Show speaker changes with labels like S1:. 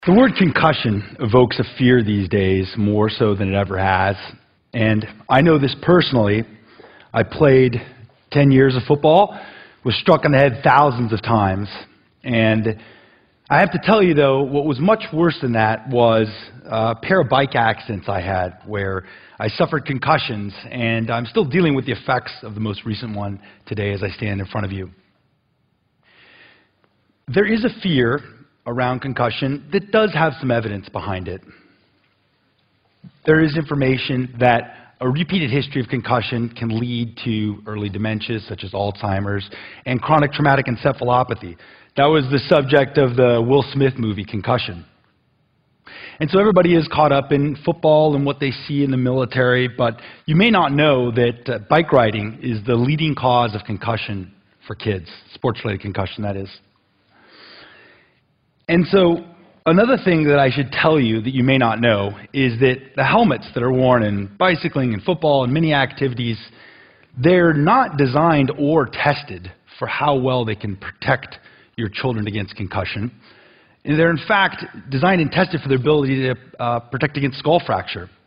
S1: The word concussion evokes a fear these days more so than it ever has. And I know this personally. I played 10 years of football, was struck on the head thousands of times. And I have to tell you, though, what was much worse than that was a pair of bike accidents I had where I suffered concussions, and I'm still dealing with the effects of the most recent one today as I stand in front of you. There is a fear around concussion that does have some evidence behind it. There is information that a repeated history of concussion can lead to early dementias such as Alzheimer's and chronic traumatic encephalopathy. That was the subject of the Will Smith movie, Concussion. And so everybody is caught up in football and what they see in the military, but you may not know that bike riding is the leading cause of concussion for kids, sports-related concussion, that is. And so another thing that I should tell you that you may not know is that the helmets that are worn in bicycling and football and many activities, they're not designed or tested for how well they can protect your children against concussion. And they're in fact designed and tested for their ability to protect against skull fracture.